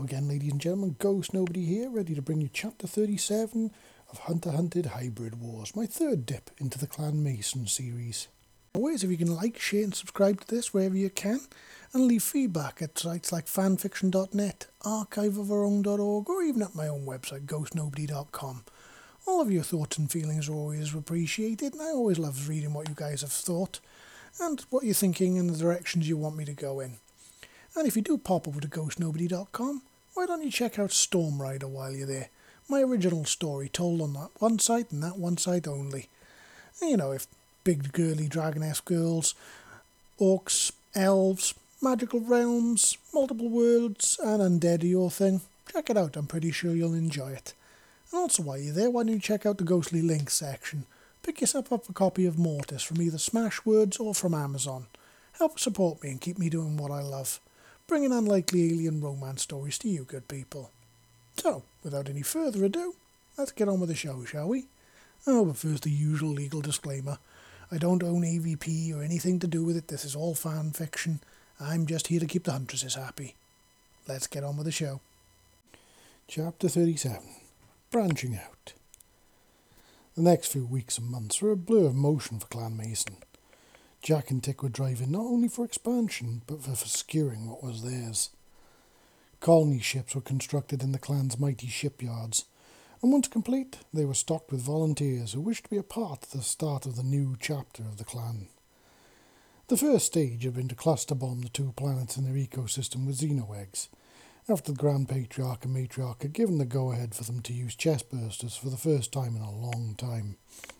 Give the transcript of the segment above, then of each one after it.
Hello again, ladies and gentlemen. Ghost Nobody here, ready to bring you Chapter 37 of Hunter x Hunted Hybrid Wars, my third dip into the Clan Mason series. Always, if you can like, share and subscribe to this wherever you can, and leave feedback at sites like fanfiction.net, archiveofourown.org, or even at my own website, ghostnobody.com. All of your thoughts and feelings are always appreciated, and I always love reading what you guys have thought, and what you're thinking and the directions you want me to go in. And if you do pop over to ghostnobody.com, why don't you check out Storm Rider while you're there? My original story told on that one site and that one site only. And you know, if big girly dragoness girls, orcs, elves, magical realms, multiple worlds and undead are your thing, check it out. I'm pretty sure you'll enjoy it. And also while you're there, why don't you check out the Ghostly Links section? Pick yourself up a copy of Mortis from either Smashwords or from Amazon. Help support me and keep me doing what I love, bringing unlikely alien romance stories to you good people. So, without any further ado, let's get on with the show, shall we? Oh, but first the usual legal disclaimer. I don't own AVP or anything to do with it. This is all fan fiction. I'm just here to keep the huntresses happy. Let's get on with the show. Chapter 37. Branching Out. The next few weeks and months were a blur of motion for Clan Mason. Jack and Tick were driving not only for expansion, but for securing what was theirs. Colony ships were constructed in the clan's mighty shipyards, and once complete, they were stocked with volunteers who wished to be a part of the start of the new chapter of the clan. The first stage had been to cluster bomb the 2 planets in their ecosystem with xenoeggs, after the Grand Patriarch and Matriarch had given the go-ahead for them to use chest bursters for the first time in a long time.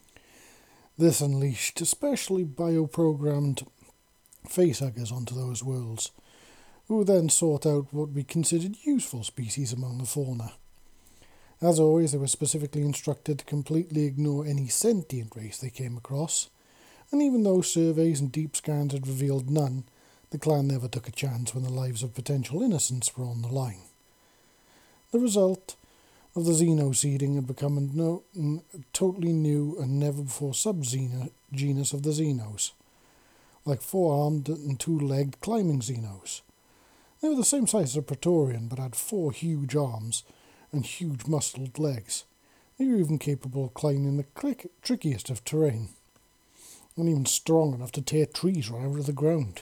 This unleashed specially bioprogrammed facehuggers onto those worlds, who then sought out what would be considered useful species among the fauna. As always, they were specifically instructed to completely ignore any sentient race they came across, and even though surveys and deep scans had revealed none, the clan never took a chance when the lives of potential innocents were on the line. The result of the xenoseeding had become a totally new and never-before sub-genus of the xenos, like 4-armed and 2-legged climbing xenos. They were the same size as a Praetorian, but had 4 huge arms and huge muscled legs. They were even capable of climbing the trickiest of terrain, and even strong enough to tear trees right out of the ground.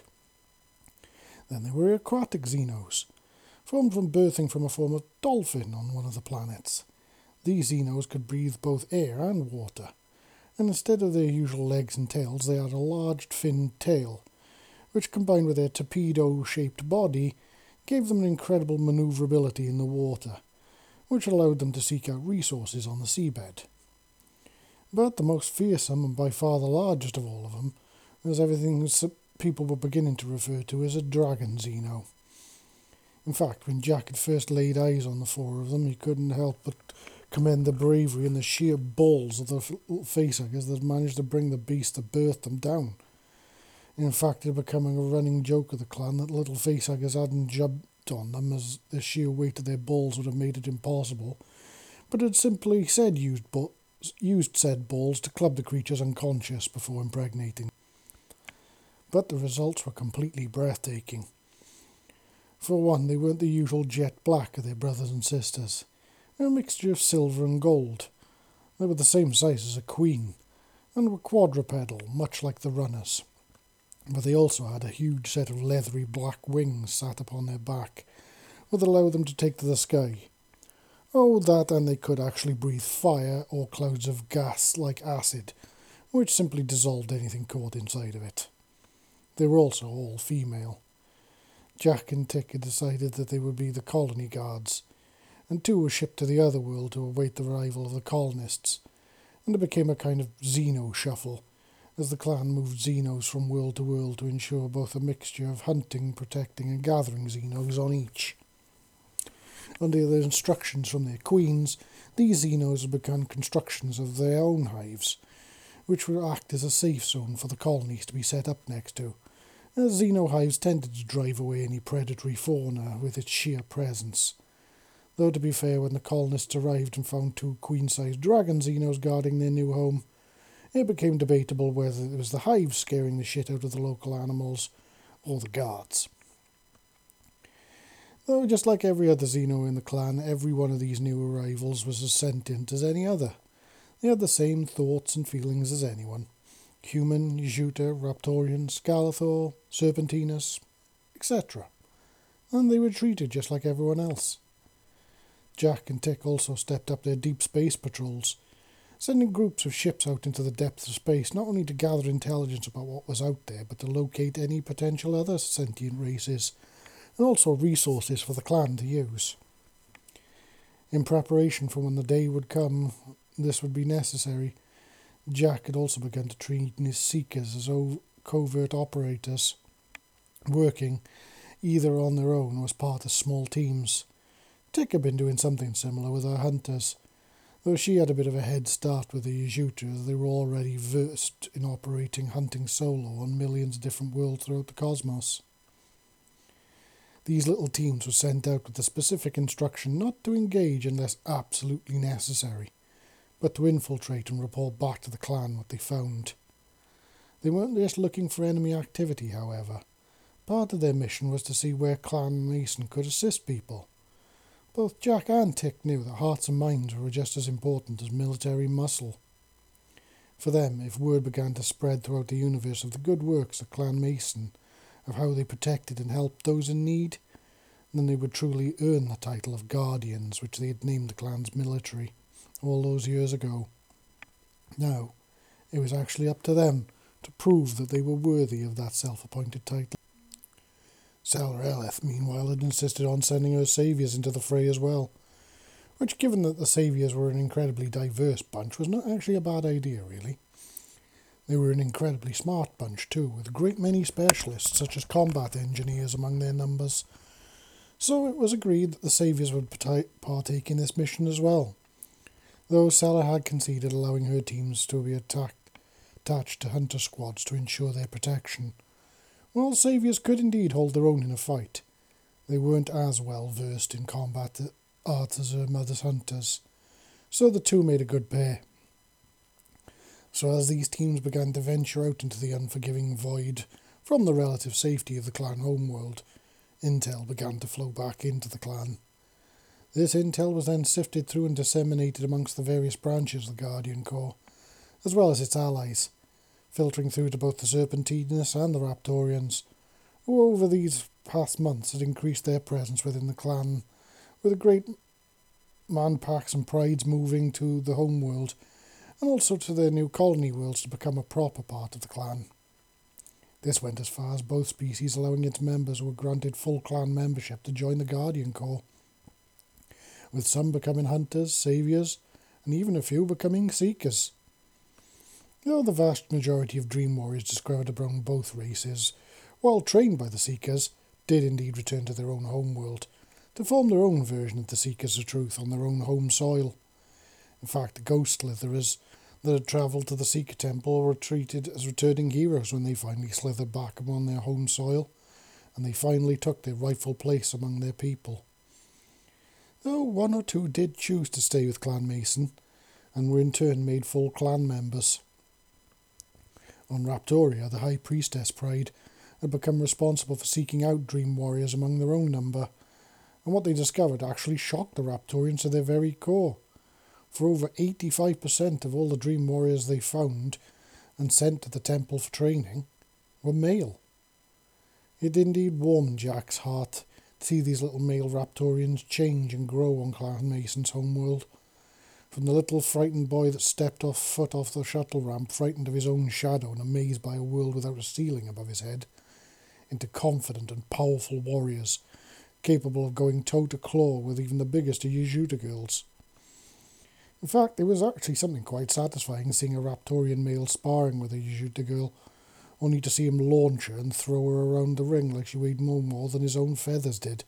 Then there were aquatic xenos, formed from birthing from a form of dolphin on one of the planets. These xenos could breathe both air and water, and instead of their usual legs and tails, they had a large finned tail, which combined with their torpedo-shaped body, gave them an incredible maneuverability in the water, which allowed them to seek out resources on the seabed. But the most fearsome, and by far the largest of all of them, was everything people were beginning to refer to as a dragon xeno. In fact, when Jack had first laid eyes on the 4 of them, he couldn't help but commend the bravery and the sheer balls of the facehuggers that managed to bring the beast that birthed them down. In fact, it had become a running joke of the clan that little facehuggers hadn't jumped on them, as the sheer weight of their balls would have made it impossible, but had simply used said balls to club the creatures unconscious before impregnating. But the results were completely breathtaking. For one, they weren't the usual jet black of their brothers and sisters. They were a mixture of silver and gold. They were the same size as a queen, and were quadrupedal, much like the runners. But they also had a huge set of leathery black wings sat upon their back, which allowed them to take to the sky. Oh, that, and they could actually breathe fire or clouds of gas like acid, which simply dissolved anything caught inside of it. They were also all female. Jack and Tick had decided that they would be the colony guards, and 2 were shipped to the other world to await the arrival of the colonists, and it became a kind of xeno shuffle, as the clan moved xenos from world to world to ensure both a mixture of hunting, protecting and gathering xenos on each. Under the instructions from their queens, these xenos had begun constructions of their own hives, which would act as a safe zone for the colonies to be set up next to, as xeno hives tended to drive away any predatory fauna with its sheer presence. Though to be fair, when the colonists arrived and found 2 queen-sized dragon xenos guarding their new home, it became debatable whether it was the hives scaring the shit out of the local animals, or the guards. Though just like every other Xeno in the clan, every one of these new arrivals was as sentient as any other. They had the same thoughts and feelings as anyone. Human, Yuta, Raptorian, Skeletor, Serpentinus, etc. And they were treated just like everyone else. Jack and Tick also stepped up their deep space patrols, sending groups of ships out into the depths of space not only to gather intelligence about what was out there, but to locate any potential other sentient races, and also resources for the clan to use. In preparation for when the day would come this would be necessary, Jack had also begun to train his Seekers as covert operators, working either on their own or as part of small teams. Tick had been doing something similar with her Hunters, though she had a bit of a head start with the Yuta, as they were already versed in operating hunting solo on millions of different worlds throughout the cosmos. These little teams were sent out with the specific instruction not to engage unless absolutely necessary, but to infiltrate and report back to the clan what they found. They weren't just looking for enemy activity, however. Part of their mission was to see where Clan Mason could assist people. Both Jack and Tick knew that hearts and minds were just as important as military muscle. For them, if word began to spread throughout the universe of the good works of Clan Mason, of how they protected and helped those in need, then they would truly earn the title of Guardians, which they had named the clan's military all those years ago. Now, it was actually up to them to prove that they were worthy of that self-appointed title. Sailor Eleth, meanwhile, had insisted on sending her saviours into the fray as well, which, given that the saviours were an incredibly diverse bunch, was not actually a bad idea, really. They were an incredibly smart bunch too, with a great many specialists, such as combat engineers, among their numbers. So it was agreed that the saviours would partake in this mission as well, though Sailor had conceded allowing her teams to be attached to hunter squads to ensure their protection. While saviours could indeed hold their own in a fight, they weren't as well versed in combat arts as her mother's hunters, so the two made a good pair. So as these teams began to venture out into the unforgiving void from the relative safety of the clan homeworld, intel began to flow back into the clan. This intel was then sifted through and disseminated amongst the various branches of the Guardian Corps, as well as its allies, filtering through to both the Serpentinus and the Raptorians, who over these past months had increased their presence within the clan, with a great manpacks and prides moving to the homeworld, and also to their new colony worlds to become a proper part of the clan. This went as far as both species allowing its members who were granted full clan membership to join the Guardian Corps, with some becoming hunters, saviours, and even a few becoming seekers. Though the vast majority of Dream Warriors discovered among both races, while trained by the Seekers, did indeed return to their own homeworld, to form their own version of the Seekers of Truth on their own home soil. In fact, the Ghost Slitherers that had travelled to the Seeker Temple were treated as returning heroes when they finally slithered back upon their home soil, and they finally took their rightful place among their people. Though one or two did choose to stay with Clan Mason, and were in turn made full clan members. On Raptoria, the High Priestess Pride had become responsible for seeking out Dream Warriors among their own number, and what they discovered actually shocked the Raptorians to their very core. For over 85% of all the Dream Warriors they found and sent to the temple for training were male. It indeed warmed Jack's heart to see these little male Raptorians change and grow on Clan Mason's homeworld. From the little frightened boy that stepped foot off the shuttle ramp, frightened of his own shadow and amazed by a world without a ceiling above his head, into confident and powerful warriors, capable of going toe-to-claw with even the biggest of Yuta girls. In fact, there was actually something quite satisfying seeing a Raptorian male sparring with a Yuta girl, only to see him launch her and throw her around the ring like she weighed no more than his own feathers did.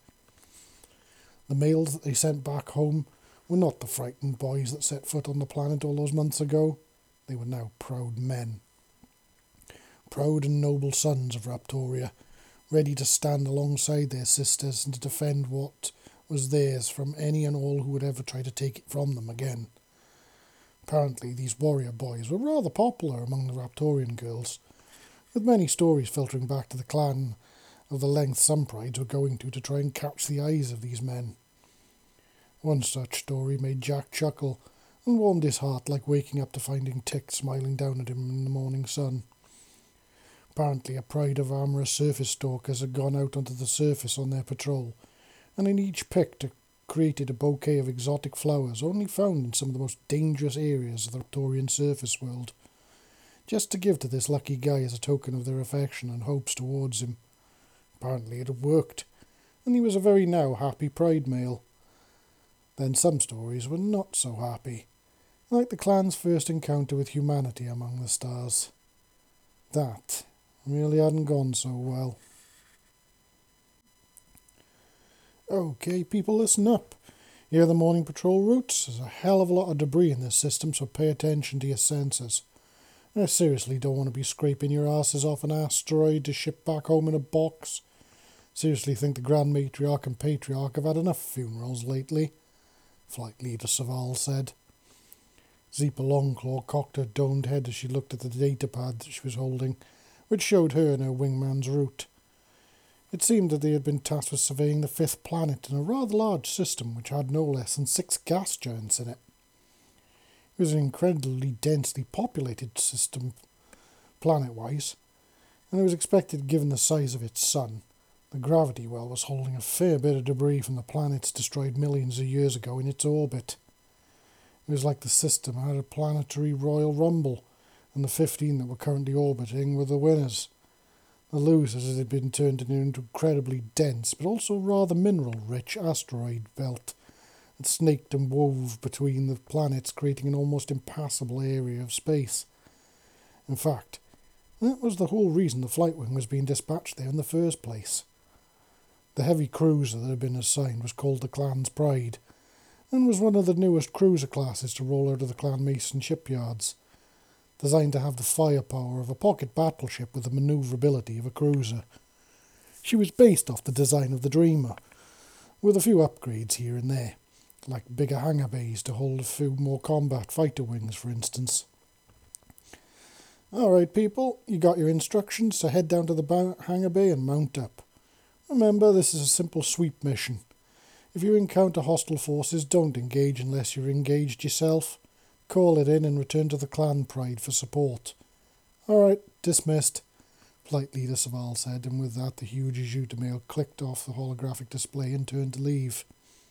The males that they sent back home were not the frightened boys that set foot on the planet all those months ago. They were now proud men. Proud and noble sons of Raptoria, ready to stand alongside their sisters and to defend what was theirs from any and all who would ever try to take it from them again. Apparently, these warrior boys were rather popular among the Raptorian girls, with many stories filtering back to the clan of the length some prides were going to try and catch the eyes of these men. One such story made Jack chuckle and warmed his heart like waking up to finding Tick smiling down at him in the morning sun. Apparently a pride of amorous surface stalkers had gone out onto the surface on their patrol, and in each pick created a bouquet of exotic flowers only found in some of the most dangerous areas of the Raptorian surface world, just to give to this lucky guy as a token of their affection and hopes towards him. Apparently it had worked, and he was a very now happy pride male. Then some stories were not so happy, like the clan's first encounter with humanity among the stars. That really hadn't gone so well. Okay, people, listen up. Here are the morning patrol routes. There's a hell of a lot of debris in this system, so pay attention to your sensors. I seriously don't want to be scraping your asses off an asteroid to ship back home in a box. Seriously think the Grand Matriarch and Patriarch have had enough funerals lately, Flight Leader Saval said. Zeepa Longclaw cocked her domed head as she looked at the datapad that she was holding, which showed her and her wingman's route. It seemed that they had been tasked with surveying the fifth planet in a rather large system which had no less than 6 gas giants in it. It was an incredibly densely populated system, planet-wise, and it was expected, given the size of its sun, the gravity well was holding a fair bit of debris from the planets destroyed millions of years ago in its orbit. It was like the system had a planetary Royal Rumble, and the 15 that were currently orbiting were the winners. The losers had been turned into an incredibly dense, but also rather mineral-rich asteroid belt that snaked and wove between the planets, creating an almost impassable area of space. In fact, that was the whole reason the Flight Wing was being dispatched there in the first place. The heavy cruiser that had been assigned was called the Clan's Pride, and was one of the newest cruiser classes to roll out of the Clan Mason shipyards, designed to have the firepower of a pocket battleship with the manoeuvrability of a cruiser. She was based off the design of the Dreamer, with a few upgrades here and there, like bigger hangar bays to hold a few more combat fighter wings, for instance. Alright people, you got your instructions, so head down to the hangar bay and mount up. Remember, this is a simple sweep mission. If you encounter hostile forces, don't engage unless you're engaged yourself. Call it in and return to the Clan Pride for support. Alright, dismissed, Flight Leader Saval said, and with that the huge Ajouta clicked off the holographic display and turned to leave.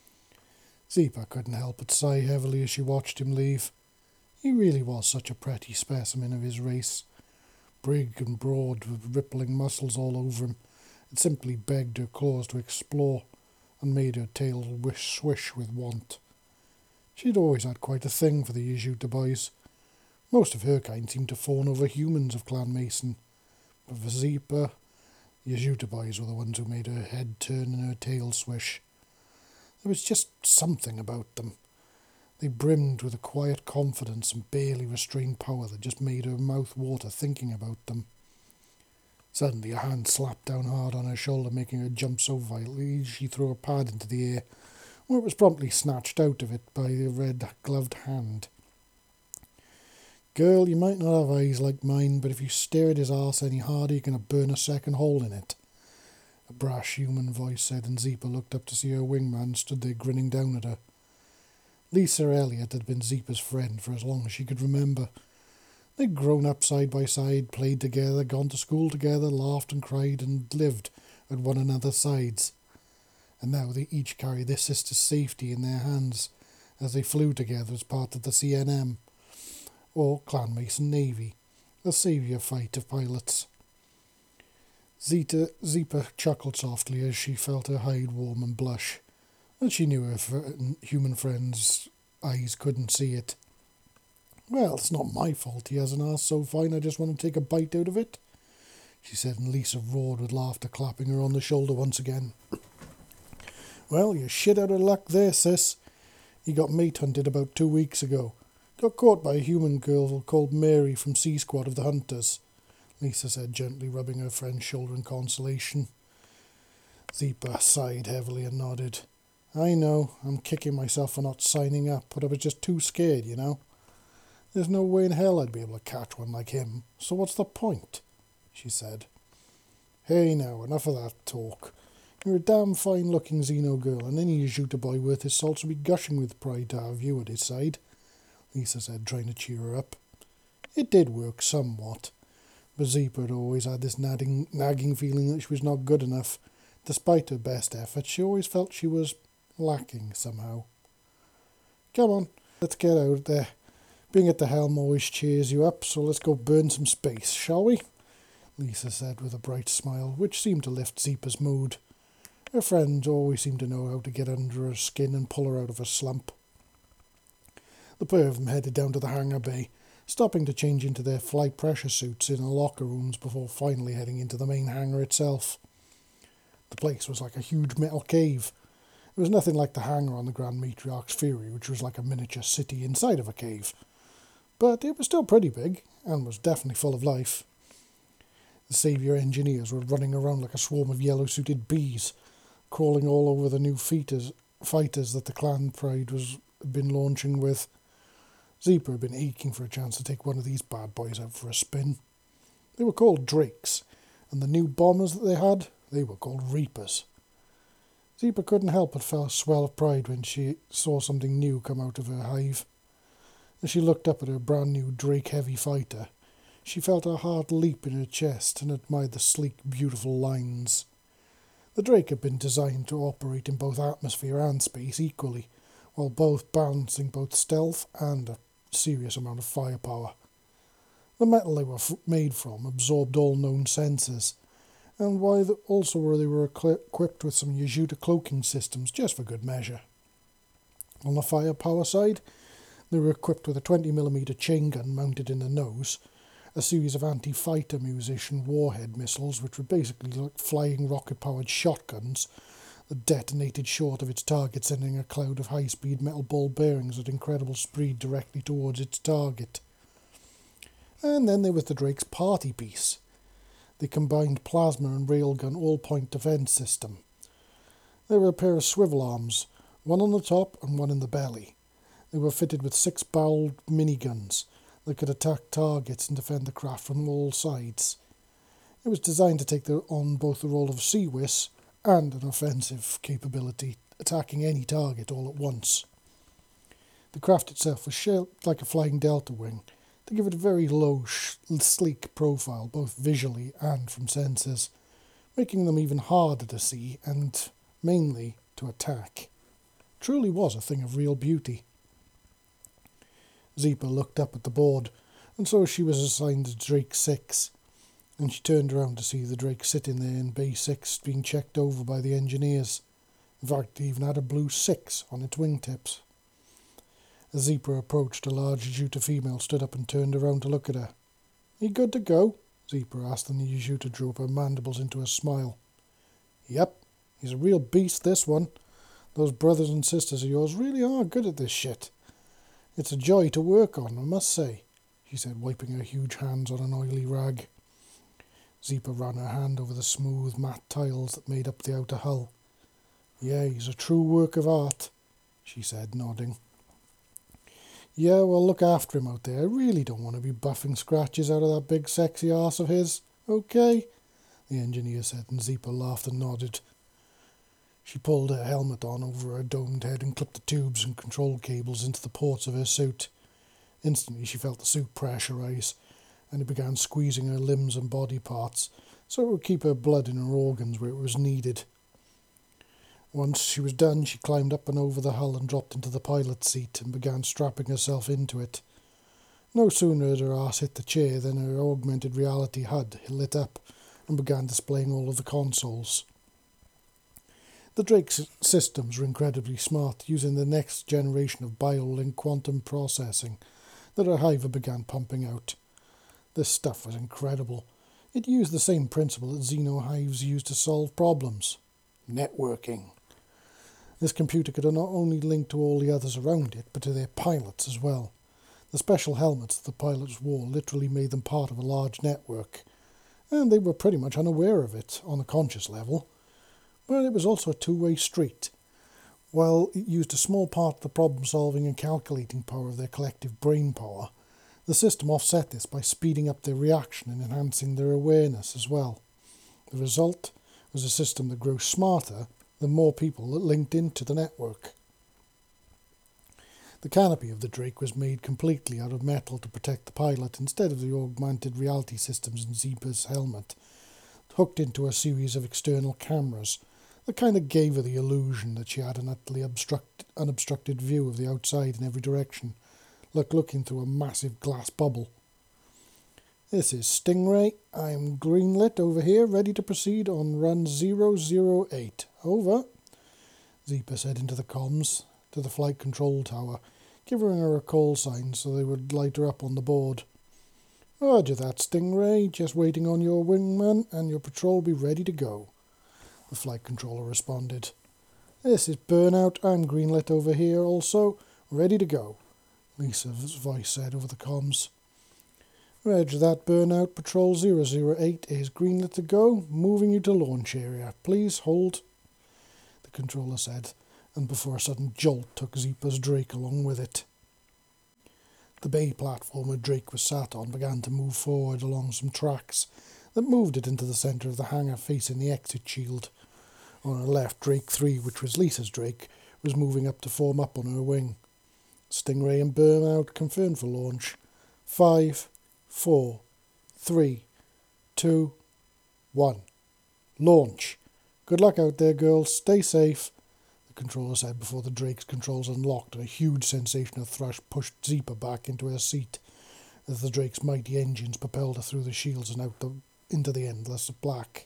Zeepa couldn't help but sigh heavily as she watched him leave. He really was such a pretty specimen of his race. Big and broad, with rippling muscles all over him, it simply begged her claws to explore, and made her tail swish with want. She'd always had quite a thing for the Ajouta boys. Most of her kind seemed to fawn over humans of Clan Mason, but for Zeepa, the Ajouta boys were the ones who made her head turn and her tail swish. There was just something about them. They brimmed with a quiet confidence and barely restrained power that just made her mouth water thinking about them. Suddenly a hand slapped down hard on her shoulder, making her jump so violently she threw a pad into the air, where it was promptly snatched out of it by a red-gloved hand. Girl, you might not have eyes like mine, but if you stare at his arse any harder, you're going to burn a second hole in it, a brash human voice said, and Zeepa looked up to see her wingman stood there grinning down at her. Lisa Elliott had been Zeepa's friend for as long as she could remember. They'd grown up side by side, played together, gone to school together, laughed and cried, and lived at one another's sides. And now they each carried their sister's safety in their hands as they flew together as part of the CNM, or Clan Mason Navy, the saviour fight of pilots. Zeepa chuckled softly as she felt her hide warm and blush, and she knew her human friend's eyes couldn't see it. Well, it's not my fault he has an arse so fine I just want to take a bite out of it, she said, and Lisa roared with laughter, clapping her on the shoulder once again. Well, you're shit out of luck there, sis. He got mate hunted about 2 weeks ago. Got caught by a human girl called Mary from C Squad of the Hunters, Lisa said, gently rubbing her friend's shoulder in consolation. Zeepa sighed heavily and nodded. I know, I'm kicking myself for not signing up, but I was just too scared, you know. There's no way in hell I'd be able to catch one like him, so what's the point? She said. Hey now, enough of that talk. You're a damn fine-looking Xeno girl, and any Yajuta boy worth his salt should be gushing with pride to have you at his side, Lisa said, trying to cheer her up. It did work somewhat, but Zeepa had always had this nagging feeling that she was not good enough. Despite her best efforts, she always felt she was lacking somehow. Come on, let's get out there. Being at the helm always cheers you up, so let's go burn some space, shall we? Lisa said with a bright smile, which seemed to lift Zeepa's mood. Her friends always seemed to know how to get under her skin and pull her out of her slump. The pair of them headed down to the hangar bay, stopping to change into their flight pressure suits in the locker rooms before finally heading into the main hangar itself. The place was like a huge metal cave. It was nothing like the hangar on the Grand Matriarch's Fury, which was like a miniature city inside of a cave. But it was still pretty big, and was definitely full of life. The Saviour engineers were running around like a swarm of yellow-suited bees, crawling all over the new fighters that the Clan Pride was been launching with. Zeepa had been aching for a chance to take one of these bad boys out for a spin. They were called Drakes, and the new bombers that they were called Reapers. Zeepa couldn't help but feel a swell of pride when she saw something new come out of her hive. As she looked up at her brand new Drake Heavy fighter, she felt her heart leap in her chest and admired the sleek, beautiful lines. The Drake had been designed to operate in both atmosphere and space equally, while both balancing both stealth and a serious amount of firepower. The metal they were made from absorbed all known sensors, and they were equipped with some Yajuta cloaking systems just for good measure. On the firepower side, they were equipped with a 20mm chain gun mounted in the nose, a series of anti-fighter munition warhead missiles, which were basically like flying rocket-powered shotguns that detonated short of its target, sending a cloud of high-speed metal ball bearings at incredible speed directly towards its target. And then there was the Drake's party piece, the combined plasma and railgun all-point defence system. There were a pair of swivel arms, one on the top and one in the belly. They were fitted with 6-barreled miniguns that could attack targets and defend the craft from all sides. It was designed to take on both the role of CWIS and an offensive capability, attacking any target all at once. The craft itself was shaped like a flying delta wing, to give it a very low, sleek profile, both visually and from sensors, making them even harder to see and, mainly, to attack. Truly was a thing of real beauty. Zeepa looked up at the board, and saw she was assigned to Drake 6, and she turned around to see the Drake sitting there in Bay 6 being checked over by the engineers. In fact, it even had a blue 6 on its wingtips. As Zeepa approached, a large Yajuta female stood up and turned around to look at her. "You good to go?" Zeepa asked, and the Yajuta drew up her mandibles into a smile. "Yep, he's a real beast, this one. Those brothers and sisters of yours really are good at this shit. It's a joy to work on, I must say," she said, wiping her huge hands on an oily rag. Zeepa ran her hand over the smooth, matte tiles that made up the outer hull. "Yeah, he's a true work of art," she said, nodding. "Yeah, well, look after him out there. I really don't want to be buffing scratches out of that big sexy arse of his. Okay?" the engineer said, and Zeepa laughed and nodded. She pulled her helmet on over her domed head and clipped the tubes and control cables into the ports of her suit. Instantly she felt the suit pressurize, and it began squeezing her limbs and body parts, so it would keep her blood in her organs where it was needed. Once she was done, she climbed up and over the hull and dropped into the pilot's seat and began strapping herself into it. No sooner had her arse hit the chair than her augmented reality HUD lit up and began displaying all of the consoles. The Drake's systems were incredibly smart, using the next generation of BioLink quantum processing that her hive began pumping out. This stuff was incredible. It used the same principle that Xeno hives use to solve problems. Networking. This computer could not only link to all the others around it, but to their pilots as well. The special helmets that the pilots wore literally made them part of a large network, and they were pretty much unaware of it on a conscious level. But it was also a two-way street. While it used a small part of the problem-solving and calculating power of their collective brain power, the system offset this by speeding up their reaction and enhancing their awareness as well. The result was a system that grew smarter the more people that linked into the network. The canopy of the Drake was made completely out of metal to protect the pilot instead of the augmented reality systems in Zipa's helmet, hooked into a series of external cameras that kind of gave her the illusion that she had an utterly unobstructed view of the outside in every direction, like looking through a massive glass bubble. "This is Stingray. I'm greenlit over here, ready to proceed on run 008. Over," Zipa said into the comms to the flight control tower, giving her a call sign so they would light her up on the board. "Roger that, Stingray. Just waiting on your wingman, and your patrol will be ready to go," the flight controller responded. "This is Burnout. I'm greenlit over here also, ready to go," Lisa's voice said over the comms. "Roger that, Burnout. Patrol 008 is greenlit to go. Moving you to launch area. Please hold," the controller said, and before a sudden jolt took Zipa's Drake along with it. The bay platform where Drake was sat on began to move forward along some tracks that moved it into the centre of the hangar facing the exit shield. On her left, Drake 3, which was Lisa's Drake, was moving up to form up on her wing. Stingray and Burnout confirmed for launch. 5, 4, 3, 2, 1. Launch. "Good luck out there, girls. Stay safe," the controller said before the Drake's controls unlocked and a huge sensation of thrush pushed Zipa back into her seat as the Drake's mighty engines propelled her through the shields and out into the endless black.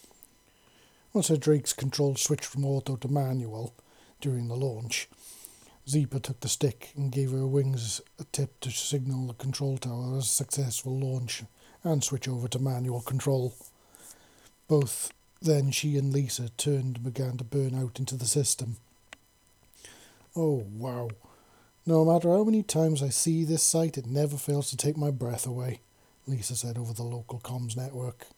Once her Drake's controls switched from auto to manual during the launch, Zipa took the stick and gave her wings a tip to signal the control tower as a successful launch and switch over to manual control. Both then she and Lisa turned and began to burn out into the system. "Oh, wow. No matter how many times I see this sight, it never fails to take my breath away," Lisa said over the local comms network.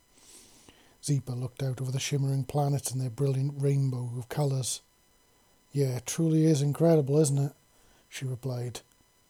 Zipa looked out over the shimmering planets and their brilliant rainbow of colours. "Yeah, it truly is incredible, isn't it?" she replied.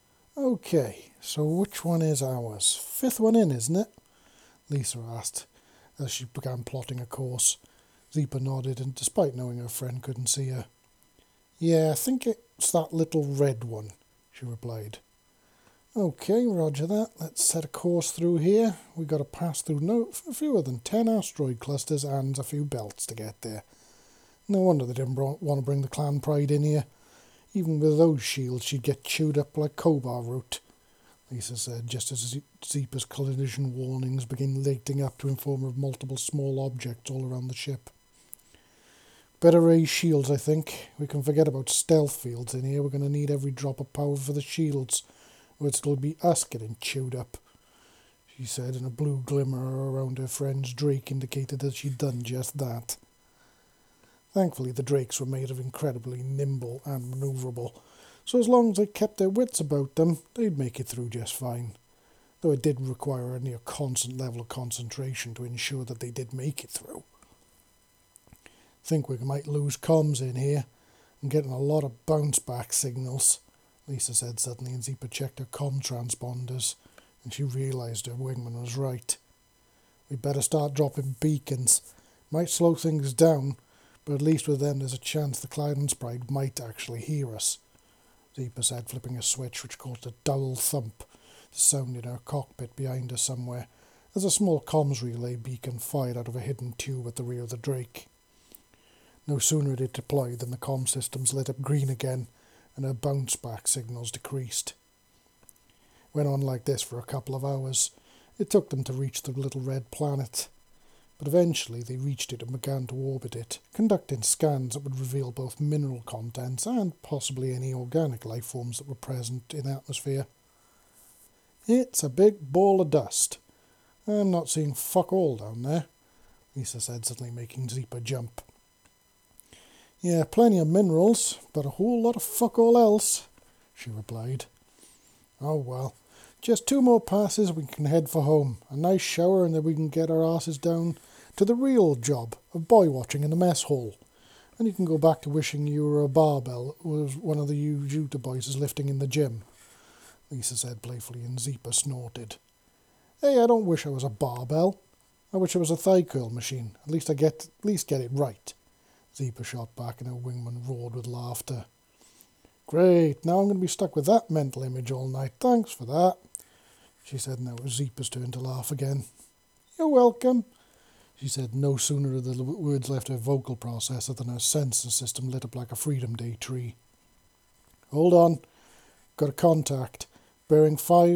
"Okay, so which one is ours? Fifth one in, isn't it?" Lisa asked as she began plotting a course. Zipa nodded, and despite knowing her friend couldn't see her. "Yeah, I think it's that little red one," she replied. "Okay, roger that. Let's set a course through here. We got to pass through fewer than 10 asteroid clusters and a few belts to get there. No wonder they didn't want to bring the clan pride in here. Even with those shields, she'd get chewed up like Kobar root," Lisa said, just as Zipa's collision warnings began lighting up to inform her of multiple small objects all around the ship. "Better raise shields, I think. We can forget about stealth fields in here. We're going to need every drop of power for the shields, or it'll be us getting chewed up," she said, and a blue glimmer around her friend's Drake indicated that she'd done just that. Thankfully, the Drakes were made of incredibly nimble and manoeuvrable, so as long as they kept their wits about them, they'd make it through just fine, though it did require a near constant level of concentration to ensure that they did make it through. "Think we might lose comms in here. I'm getting a lot of bounce-back signals," Lisa said suddenly, and Zipa checked her comm transponders, and she realised her wingman was right. "We'd better start dropping beacons. Might slow things down, but at least with them there's a chance the Clan's pride might actually hear us," Zipa said, flipping a switch which caused a dull thump to sound in her cockpit behind her somewhere, as a small comms relay beacon fired out of a hidden tube at the rear of the Drake. No sooner had it deployed than the comm systems lit up green again, and her bounce-back signals decreased. Went on like this for a couple of hours. It took them to reach the little red planet, but eventually they reached it and began to orbit it, conducting scans that would reveal both mineral contents and possibly any organic life forms that were present in the atmosphere. "It's a big ball of dust. I'm not seeing fuck all down there," Lisa said, suddenly making Zipa jump. "Yeah, plenty of minerals, but a whole lot of fuck all else," she replied. "Oh well, just 2 more passes we can head for home. A nice shower and then we can get our asses down to the real job of boy watching in the mess hall. And you can go back to wishing you were a barbell was one of the Utah boys is lifting in the gym," Lisa said playfully, and Zipa snorted. "Hey, I don't wish I was a barbell," I wish it was a thigh curl machine. At least get it right. Zeepa shot back and her wingman roared with laughter. Great, now I'm going to be stuck with that mental image all night. Thanks for that, she said. Now it was Zeepa's turn to laugh again. You're welcome, she said. No sooner had the words left her vocal processor than her sensor system lit up like a Freedom Day tree. Hold on. Got a contact. Bearing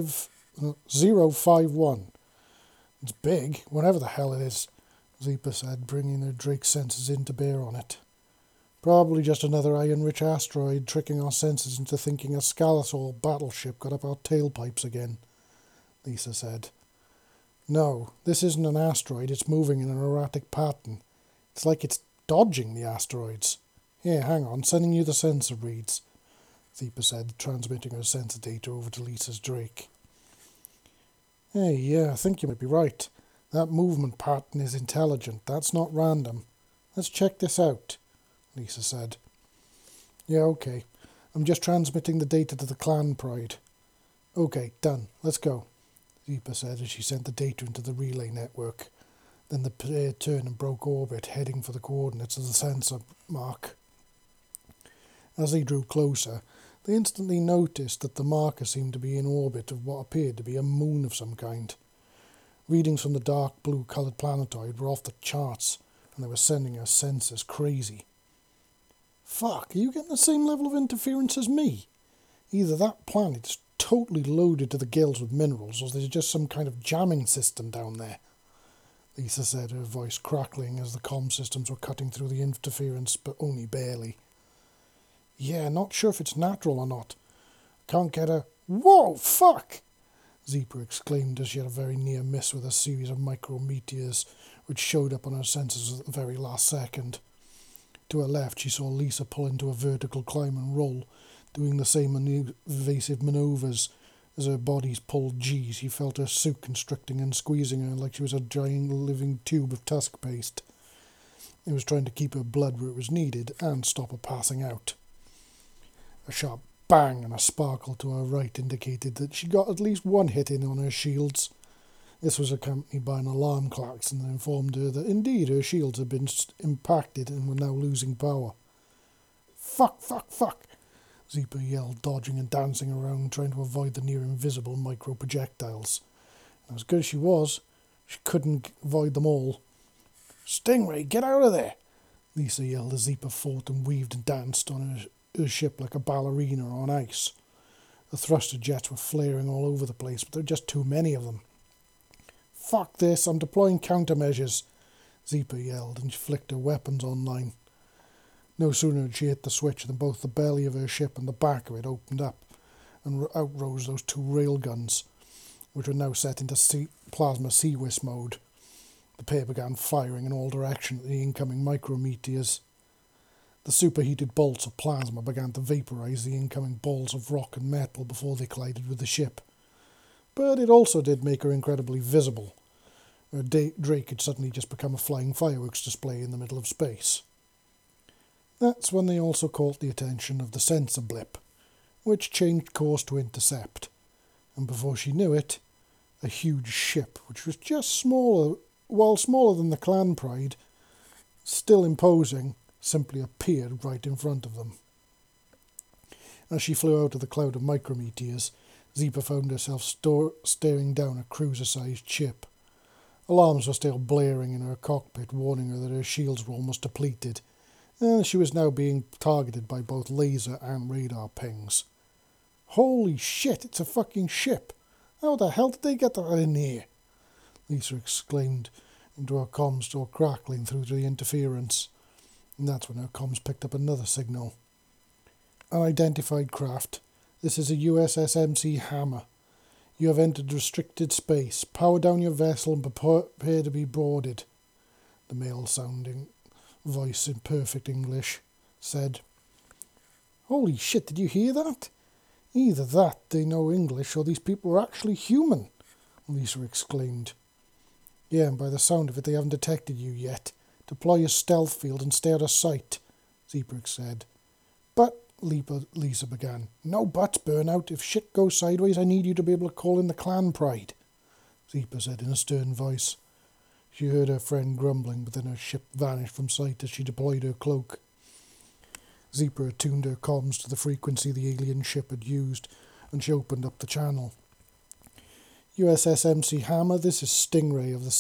5051. It's big, whatever the hell it is, Zeepa said, bringing her Drake sensors in to bear on it. Probably just another iron-rich asteroid tricking our senses into thinking a Scalasaur battleship got up our tailpipes again, Lisa said. No, this isn't an asteroid. It's moving in an erratic pattern. It's like it's dodging the asteroids. Here, hang on, sending you the sensor reads, Zeepa said, transmitting her sensor data over to Lisa's Drake. Hey, yeah, I think you might be right. That movement pattern is intelligent. That's not random. Let's check this out, Lisa said. Yeah, okay. I'm just transmitting the data to the Clan Pride. Okay, done. Let's go, Zeepa said as she sent the data into the relay network. Then the pair turned and broke orbit, heading for the coordinates of the sensor mark. As they drew closer, they instantly noticed that the marker seemed to be in orbit of what appeared to be a moon of some kind. Readings from the dark blue-coloured planetoid were off the charts, and they were sending her sensors crazy. Fuck, are you getting the same level of interference as me? Either that planet is totally loaded to the gills with minerals, or there's just some kind of jamming system down there, Lisa said, her voice crackling as the comm systems were cutting through the interference, but only barely. Yeah, not sure if it's natural or not. Can't get a... Whoa, fuck! Zeepa exclaimed as she had a very near miss with a series of micrometeors which showed up on her sensors at the very last second. To her left, she saw Lisa pull into a vertical climb and roll, doing the same evasive manoeuvres. As her bodies pulled G, she felt her suit constricting and squeezing her like she was a giant living tube of tusk paste. It was trying to keep her blood where it was needed and stop her passing out. A sharp bang and a sparkle to her right indicated that she got at least one hit in on her shields. This was accompanied by an alarm klaxon that informed her that indeed her shields had been impacted and were now losing power. Fuck, fuck, fuck, Zeepa yelled, dodging and dancing around, trying to avoid the near-invisible micro-projectiles. And as good as she was, she couldn't avoid them all. Stingray, get out of there, Lisa yelled as Zeepa fought and weaved and danced on her ship like a ballerina on ice. The thruster jets were flaring all over the place, but there were just too many of them. Fuck this, I'm deploying countermeasures, Zeepa yelled, and she flicked her weapons online. No sooner had she hit the switch than both the belly of her ship and the back of it opened up, and out rose those two railguns, which were now set into plasma Sea-Whisk mode. The pair began firing in all directions at the incoming micrometeors. The superheated bolts of plasma began to vaporize the incoming balls of rock and metal before they collided with the ship. But it also did make her incredibly visible. Her Drake had suddenly just become a flying fireworks display in the middle of space. That's when they also caught the attention of the sensor blip, which changed course to intercept. And before she knew it, a huge ship, which was just smaller, while smaller than the Clan Pride, still imposing, simply appeared right in front of them. As she flew out of the cloud of micrometeors, Zeepa found herself staring down a cruiser-sized ship. Alarms were still blaring in her cockpit, warning her that her shields were almost depleted, and she was now being targeted by both laser and radar pings. Holy shit, it's a fucking ship! How the hell did they get that in here? Lisa exclaimed into her comms, still crackling through the interference. And that's when her comms picked up another signal. Unidentified craft. This is a USS MC Hammer. You have entered restricted space. Power down your vessel and prepare to be boarded, the male-sounding voice in perfect English said. Holy shit, did you hear that? Either that, they know English, or these people are actually human, Lisa exclaimed. Yeah, and by the sound of it, they haven't detected you yet. Deploy your stealth field and stay out of sight, Zeepa said. But, Lisa began. No buts, Burnout. If shit goes sideways, I need you to be able to call in the Clan Pride, Zeepa said in a stern voice. She heard her friend grumbling, but then her ship vanished from sight as she deployed her cloak. Zeepa attuned her comms to the frequency the alien ship had used, and she opened up the channel. USS MC Hammer, this is Stingray of the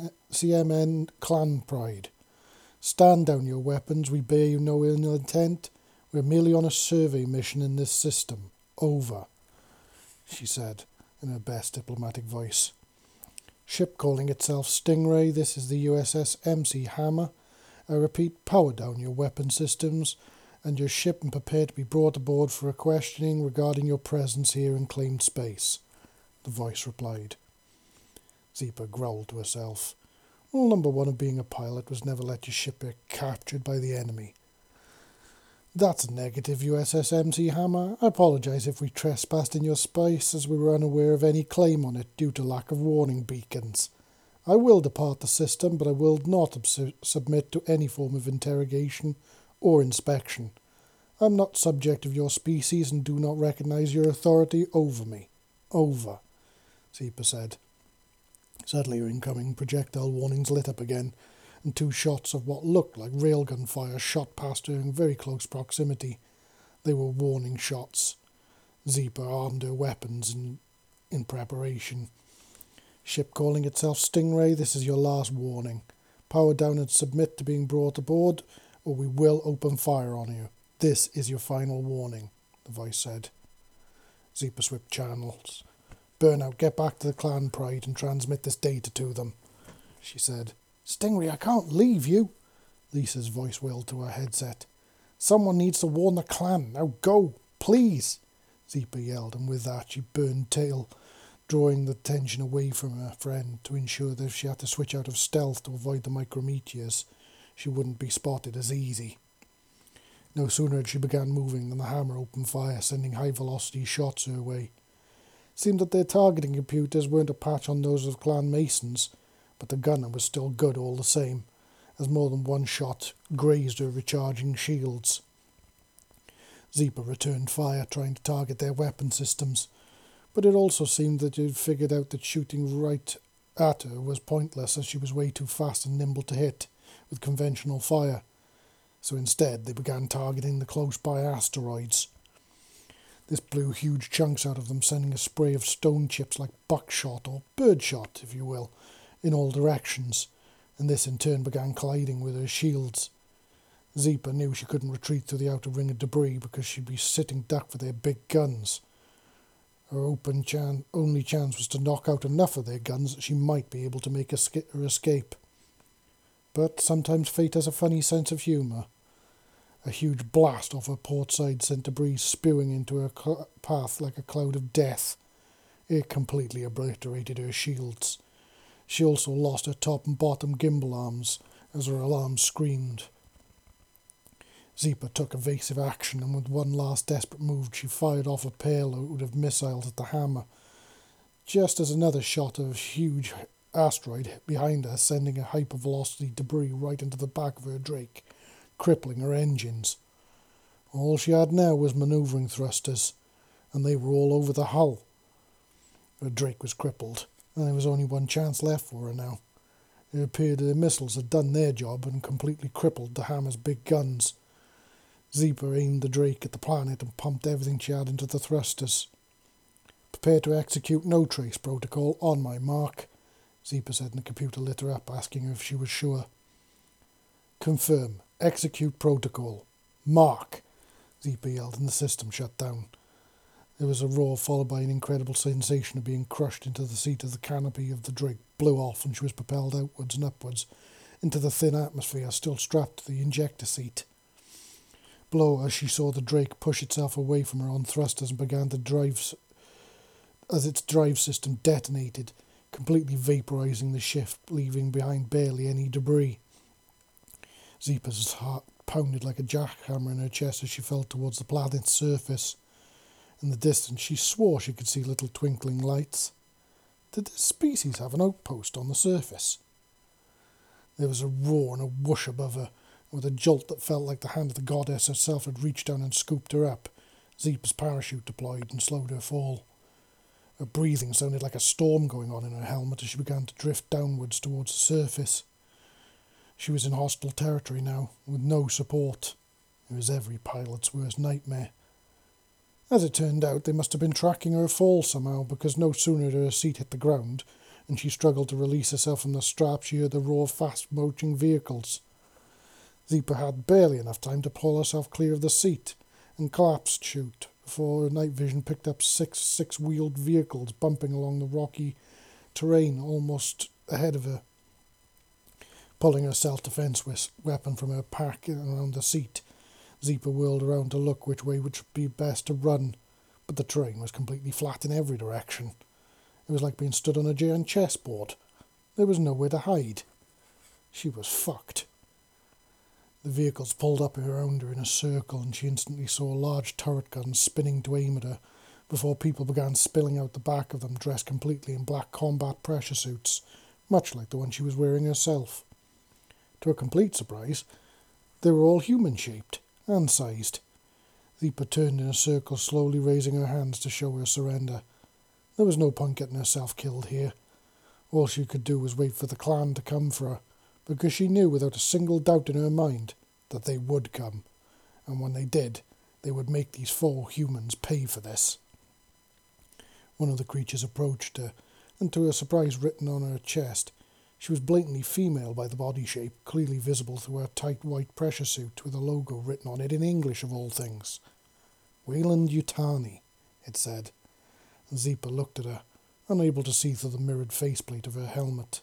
CMN Clan Pride. Stand down your weapons, we bear you no ill intent. We're merely on a survey mission in this system. Over, she said, in her best diplomatic voice. Ship calling itself Stingray, this is the USS MC Hammer. I repeat, power down your weapon systems and your ship and prepare to be brought aboard for a questioning regarding your presence here in claimed space, the voice replied. Zeepa growled to herself. Rule number one of being a pilot was never let your ship get captured by the enemy. That's a negative, USS MC Hammer. I apologise if we trespassed in your space, as we were unaware of any claim on it due to lack of warning beacons. I will depart the system, but I will not submit to any form of interrogation or inspection. I am not subject of your species and do not recognise your authority over me. Over, Zeepa said. Suddenly her incoming projectile warnings lit up again, and 2 shots of what looked like railgun fire shot past her in very close proximity. They were warning shots. Zeepa armed her weapons in preparation. Ship calling itself Stingray, this is your last warning. Power down and submit to being brought aboard, or we will open fire on you. This is your final warning, the voice said. Zeepa swept channels. Burnout, get back to the Clan Pride and transmit this data to them, she said. Stingray, I can't leave you, Lisa's voice wailed to her headset. Someone needs to warn the clan. Now go, please, Zeepa yelled, and with that she burned tail, drawing the attention away from her friend to ensure that if she had to switch out of stealth to avoid the micrometeors, she wouldn't be spotted as easy. No sooner had she begun moving than the Hammer opened fire, sending high-velocity shots her way. It seemed that their targeting computers weren't a patch on those of Clan Masons, but the gunner was still good all the same, as more than one shot grazed her recharging shields. Zeepa returned fire, trying to target their weapon systems, but it also seemed that you'd figured out that shooting right at her was pointless, as she was way too fast and nimble to hit with conventional fire. So instead they began targeting the close-by asteroids. This blew huge chunks out of them, sending a spray of stone chips like buckshot, or birdshot, if you will, in all directions, and this in turn began colliding with her shields. Zeepa knew she couldn't retreat through the outer ring of debris because she'd be sitting duck for their big guns. Her only chance was to knock out enough of their guns that she might be able to make her escape. But sometimes fate has a funny sense of humour. A huge blast off her port side sent debris spewing into her path like a cloud of death. It completely obliterated her shields. She also lost her top and bottom gimbal arms as her alarm screamed. Zeepa took evasive action, and with one last desperate move she fired off a payload of missiles at the Hammer, just as another shot of a huge asteroid hit behind her, sending a hypervelocity debris right into the back of her Drake, crippling her engines. All she had now was manoeuvring thrusters, and they were all over the hull. Her Drake was crippled, and there was only one chance left for her now. It appeared the missiles had done their job and completely crippled the Hammer's big guns. Zeepa aimed the Drake at the planet and pumped everything she had into the thrusters. Prepare to execute no trace protocol on my mark, Zeepa said, and the computer lit her up, asking her if she was sure. Confirm. Execute protocol. Mark, Zeepa yelled, and the system shut down. There was a roar followed by an incredible sensation of being crushed into the seat of the canopy of the Drake blew off, and she was propelled outwards and upwards into the thin atmosphere, still strapped to the injector seat. Below her, she saw the Drake push itself away from her on thrusters and began to drive as its drive system detonated, completely vaporizing the ship, leaving behind barely any debris. Zeepa's heart pounded like a jackhammer in her chest as she fell towards the planet's surface. In the distance, she swore she could see little twinkling lights. Did this species have an outpost on the surface? There was a roar and a whoosh above her, and with a jolt that felt like the hand of the goddess herself had reached down and scooped her up, Zeepa's parachute deployed and slowed her fall. Her breathing sounded like a storm going on in her helmet as she began to drift downwards towards the surface. She was in hostile territory now, with no support. It was every pilot's worst nightmare. As it turned out, they must have been tracking her fall somehow, because no sooner had her seat hit the ground, and she struggled to release herself from the strap, she heard the roar of fast-approaching vehicles. Zipa had barely enough time to pull herself clear of the seat, and collapsed chute, before her night vision picked up six-wheeled vehicles bumping along the rocky terrain almost ahead of her. Pulling her self-defense weapon from her pack around the seat, Zipa whirled around to look which way would be best to run, but the terrain was completely flat in every direction. It was like being stood on a giant chessboard. There was nowhere to hide. She was fucked. The vehicles pulled up around her in a circle, and she instantly saw large turret guns spinning to aim at her, before people began spilling out the back of them, dressed completely in black combat pressure suits, much like the one she was wearing herself. To her complete surprise, they were all human-shaped and sized. Zipa turned in a circle, slowly raising her hands to show her surrender. There was no point getting herself killed here. All she could do was wait for the clan to come for her, because she knew without a single doubt in her mind that they would come, and when they did, they would make these 4 humans pay for this. One of the creatures approached her, and to her surprise, written on her chest, she was blatantly female by the body shape, clearly visible through her tight white pressure suit with a logo written on it in English of all things. Weyland Yutani, it said. Zipa looked at her, unable to see through the mirrored faceplate of her helmet.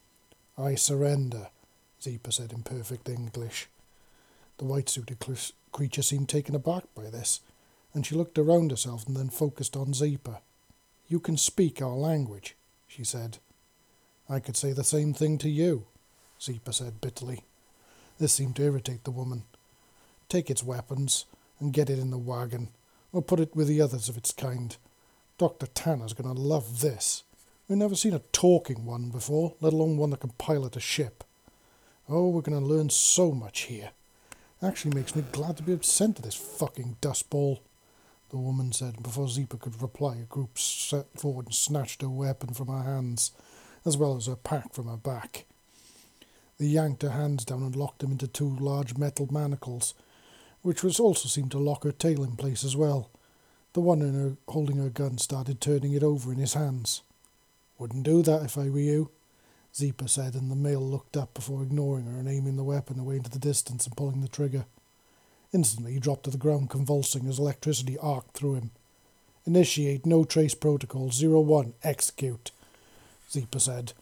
I surrender, Zipa said in perfect English. The white-suited creature seemed taken aback by this, and she looked around herself and then focused on Zipa. You can speak our language, she said. I could say the same thing to you, Zipa said bitterly. This seemed to irritate the woman. Take its weapons and get it in the wagon, or put it with the others of its kind. Dr. Tanner's going to love this. We've never seen a talking one before, let alone one that can pilot a ship. Oh, we're going to learn so much here. Actually makes me glad to be sent to this fucking dust bowl, the woman said, and before Zipa could reply, a group set forward and snatched her weapon from her hands, as well as her pack from her back. They yanked her hands down and locked them into 2 large metal manacles, which also seemed to lock her tail in place as well. The one holding her gun started turning it over in his hands. Wouldn't do that if I were you, Zipa said, and the male looked up before ignoring her and aiming the weapon away into the distance and pulling the trigger. Instantly he dropped to the ground, convulsing as electricity arced through him. Initiate no trace protocol, 01, execute, Zipa said.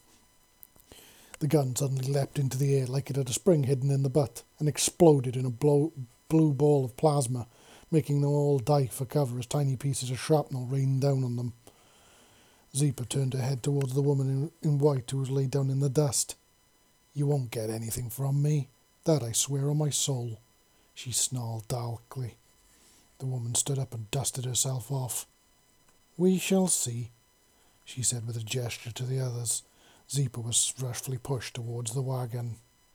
The gun suddenly leapt into the air like it had a spring hidden in the butt and exploded in a blue ball of plasma, making them all dive for cover as tiny pieces of shrapnel rained down on them. Zipa turned her head towards the woman in white who was laid down in the dust. You won't get anything from me. That I swear on my soul, she snarled darkly. The woman stood up and dusted herself off. We shall see, she said with a gesture to the others. Zipa was roughly pushed towards the wagon.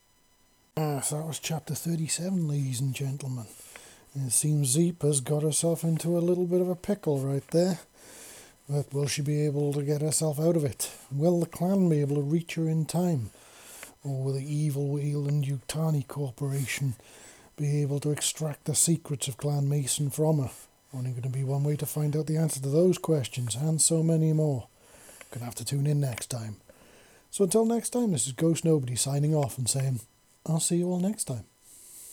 That was chapter 37, ladies and gentlemen. It seems Zipa's got herself into a little bit of a pickle right there. But will she be able to get herself out of it? Will the clan be able to reach her in time? Or will the evil Weyland Yutani Corporation be able to extract the secrets of Clan Mason from her? Only going to be one way to find out the answer to those questions, and so many more. Gonna have to tune in next time. So until next time, this is Ghost Nobody signing off and saying, I'll see you all next time.